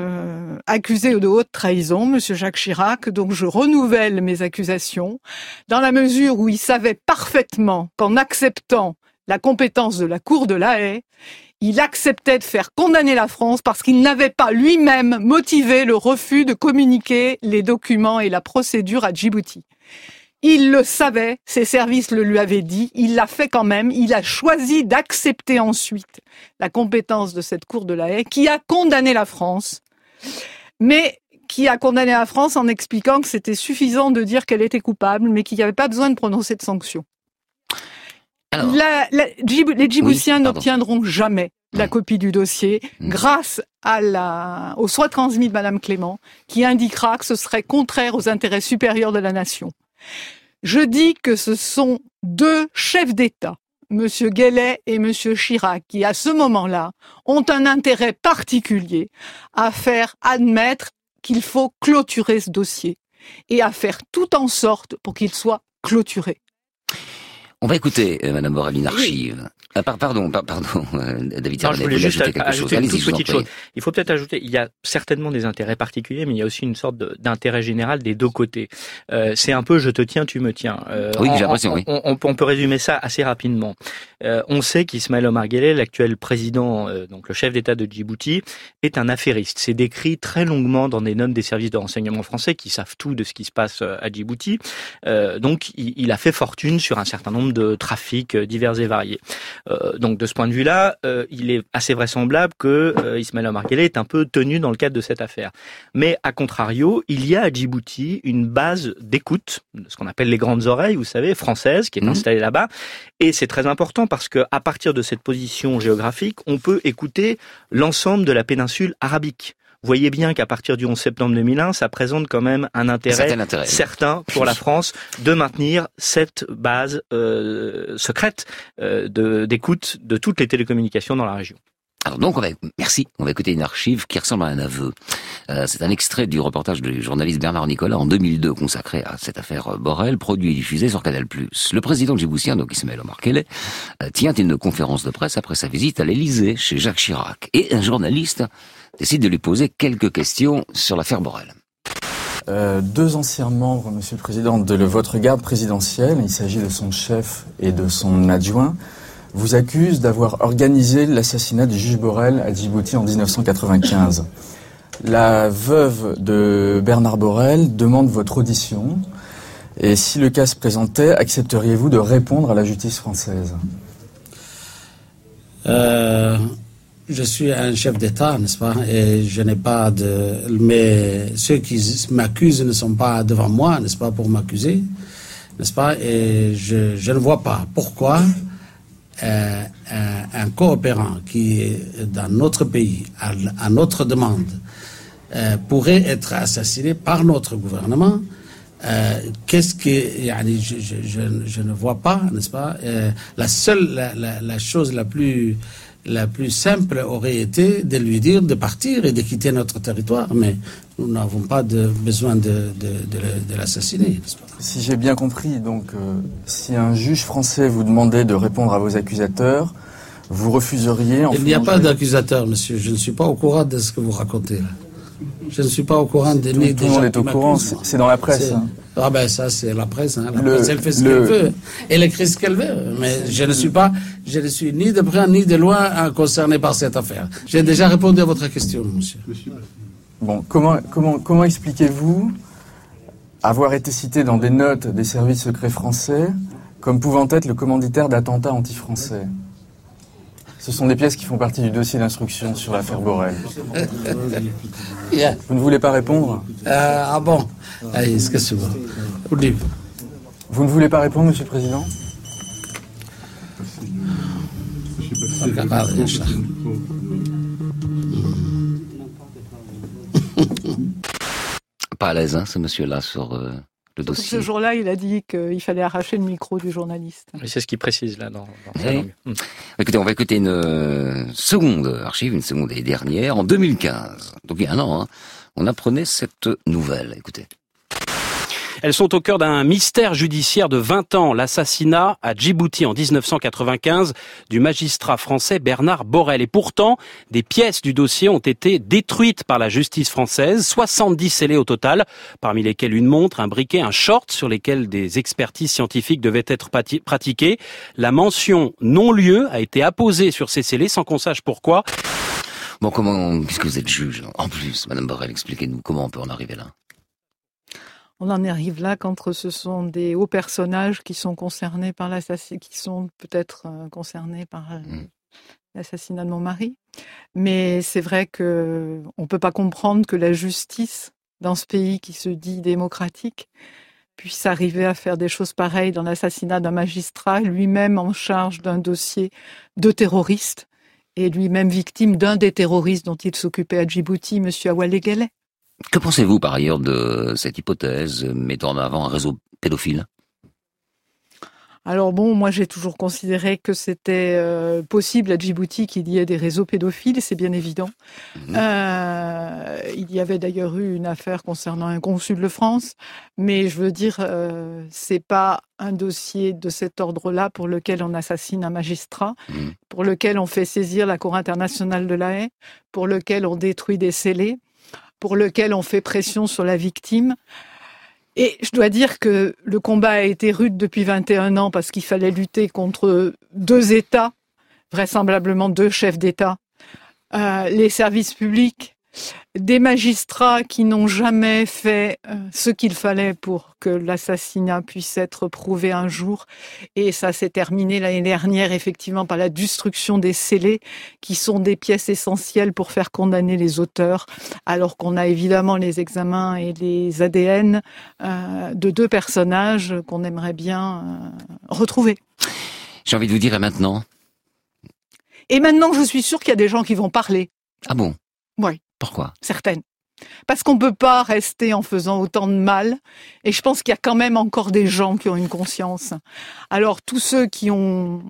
accusé de haute trahison, Monsieur Jacques Chirac, donc je renouvelle mes accusations, dans la mesure où il savait parfaitement qu'en acceptant la compétence de la Cour de La Haye, il acceptait de faire condamner la France parce qu'il n'avait pas lui-même motivé le refus de communiquer les documents et la procédure à Djibouti. Il le savait, ses services le lui avaient dit, il l'a fait quand même, il a choisi d'accepter ensuite la compétence de cette Cour de La Haye qui a condamné la France, mais qui a condamné la France en expliquant que c'était suffisant de dire qu'elle était coupable, mais qu'il n'y avait pas besoin de prononcer de sanctions. Alors, les Djiboutiens n'obtiendront jamais la copie du dossier grâce au soit transmis de Madame Clément, qui indiquera que ce serait contraire aux intérêts supérieurs de la nation. Je dis que ce sont 2 chefs d'État, Monsieur Guelleh et Monsieur Chirac, qui à ce moment-là ont un intérêt particulier à faire admettre qu'il faut clôturer ce dossier et à faire tout en sorte pour qu'il soit clôturé. On va écouter, Madame Borel, une archive. Pardon, David Servonnet, je voulais juste ajouter une toute petite chose. Il faut peut-être ajouter, il y a certainement des intérêts particuliers, mais il y a aussi une sorte d'intérêt général des 2 côtés. C'est un peu je te tiens, tu me tiens. Oui, j'ai l'impression, oui. On peut résumer ça assez rapidement. On sait qu'Ismaël Omar Guelleh, l'actuel président, donc le chef d'État de Djibouti, est un affairiste. C'est décrit très longuement dans des notes des services de renseignement français qui savent tout de ce qui se passe à Djibouti. Donc, il a fait fortune sur un certain nombre de trafics divers et variés. Donc de ce point de vue-là, il est assez vraisemblable que Ismaël Omar Guelleh est un peu tenu dans le cadre de cette affaire. Mais à contrario, il y a à Djibouti une base d'écoute, ce qu'on appelle les grandes oreilles, vous savez, françaises, qui est installée là-bas. Et c'est très important parce que à partir de cette position géographique, on peut écouter l'ensemble de la péninsule arabique. Vous voyez bien qu'à partir du 11 septembre 2001, ça présente quand même un intérêt certain pour la France de maintenir cette base secrète d'écoute de toutes les télécommunications dans la région. Alors donc, on va écouter une archive qui ressemble à un aveu. C'est un extrait du reportage du journaliste Bernard Nicolas en 2002 consacré à cette affaire Borel, produit et diffusé sur Canal+. Le président djiboutien, donc Ismaël Omar Guelleh, tient une conférence de presse après sa visite à l'Élysée chez Jacques Chirac. Et un journaliste décide de lui poser quelques questions sur l'affaire Borel. 2 anciens membres, Monsieur le Président, de votre garde présidentielle, il s'agit de son chef et de son adjoint, vous accusent d'avoir organisé l'assassinat du juge Borel à Djibouti en 1995. La veuve de Bernard Borel demande votre audition. Et si le cas se présentait, accepteriez-vous de répondre à la justice française ? Je suis un chef d'État, n'est-ce pas ? Et je n'ai pas de... Mais ceux qui m'accusent ne sont pas devant moi, n'est-ce pas, pour m'accuser. n'est-ce pas? Et je ne vois pas pourquoi un coopérant qui est dans notre pays, à notre demande, pourrait être assassiné par notre gouvernement. Qu'est-ce que, je ne vois pas, n'est-ce pas? La chose la plus simple aurait été de lui dire de partir et de quitter notre territoire, mais nous n'avons pas besoin de l'assassiner, n'est-ce pas? Si j'ai bien compris, donc, si un juge français vous demandait de répondre à vos accusateurs, vous refuseriez... Il n'y a pas d'accusateur, monsieur. Je ne suis pas au courant de ce que vous racontez, là. Je ne suis pas au courant des... Tout le monde est au courant, c'est dans la presse. Ah ben ça, c'est la presse. Hein. La presse, elle fait ce qu'elle veut. Elle écrit ce qu'elle veut. Mais je ne suis ni de près ni de loin concerné par cette affaire. J'ai déjà répondu à votre question, monsieur. Bon, comment expliquez-vous avoir été cité dans des notes des services secrets français comme pouvant être le commanditaire d'attentats anti-français? Ce sont des pièces qui font partie du dossier d'instruction sur l'affaire Borel. Vous ne voulez pas répondre? Ah bon? Allez, est-ce que c'est bon? Vous ne voulez pas répondre, Monsieur le Président? Pas à l'aise, hein, ce monsieur-là, sur le dossier. Ce jour-là, il a dit qu'il fallait arracher le micro du journaliste. Et c'est ce qu'il précise là dans sa oui. langue. Écoutez, on va écouter une seconde archive, une seconde et dernière, en 2015. Donc il y a un an, hein, on apprenait cette nouvelle. Écoutez. Elles sont au cœur d'un mystère judiciaire de 20 ans, l'assassinat à Djibouti en 1995 du magistrat français Bernard Borel. Et pourtant, des pièces du dossier ont été détruites par la justice française, 70 scellés au total, parmi lesquels une montre, un briquet, un short sur lesquels des expertises scientifiques devaient être pratiquées. La mention non-lieu a été apposée sur ces scellés sans qu'on sache pourquoi. Bon, puisque vous êtes juge, en plus, Madame Borel, expliquez-nous comment on peut en arriver là. On en arrive là quand ce sont des hauts personnages qui sont concernés par l'assassinat, qui sont peut-être concernés par l'assassinat de mon mari. Mais c'est vrai que on peut pas comprendre que la justice dans ce pays qui se dit démocratique puisse arriver à faire des choses pareilles dans l'assassinat d'un magistrat, lui-même en charge d'un dossier de terroriste et lui-même victime d'un des terroristes dont il s'occupait à Djibouti, monsieur Awale Guelleh. Que pensez-vous par ailleurs de cette hypothèse mettant en avant un réseau pédophile? Alors bon, moi j'ai toujours considéré que c'était possible à Djibouti qu'il y ait des réseaux pédophiles, c'est bien évident. Il y avait d'ailleurs eu une affaire concernant un consul de France, mais je veux dire, c'est pas un dossier de cet ordre-là pour lequel on assassine un magistrat, pour lequel on fait saisir la Cour internationale de la Haye, pour lequel on détruit des scellés, pour lequel on fait pression sur la victime. Et je dois dire que le combat a été rude depuis 21 ans parce qu'il fallait lutter contre deux États, vraisemblablement deux chefs d'État, les services publics, des magistrats qui n'ont jamais fait ce qu'il fallait pour que l'assassinat puisse être prouvé un jour. Et ça s'est terminé l'année dernière, effectivement, par la destruction des scellés, qui sont des pièces essentielles pour faire condamner les auteurs, alors qu'on a évidemment les examens et les ADN de deux personnages qu'on aimerait bien retrouver. J'ai envie de vous dire, et maintenant? Et maintenant, je suis sûre qu'il y a des gens qui vont parler. Ah bon? Oui. Pourquoi? Certaines. Parce qu'on ne peut pas rester en faisant autant de mal. Et je pense qu'il y a quand même encore des gens qui ont une conscience. Alors, tous ceux qui ont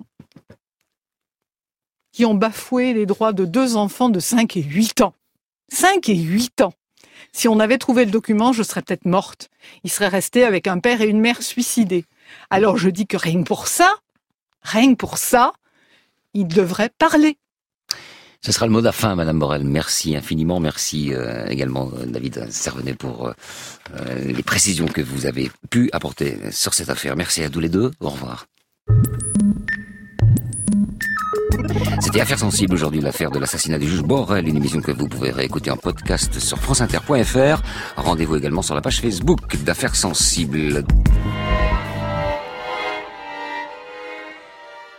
bafoué les droits de deux enfants de 5 et 8 ans. 5 et 8 ans. Si on avait trouvé le document, je serais peut-être morte. Il serait resté avec un père et une mère suicidés. Alors, je dis que rien que pour ça, il devrait parler. Ce sera le mot de la fin, Madame Borel. Merci infiniment. Merci également, David Servenet, pour les précisions que vous avez pu apporter sur cette affaire. Merci à tous les deux. Au revoir. C'était Affaires sensibles aujourd'hui, l'affaire de l'assassinat du juge Borel, une émission que vous pouvez réécouter en podcast sur franceinter.fr. Rendez-vous également sur la page Facebook d'Affaires sensibles.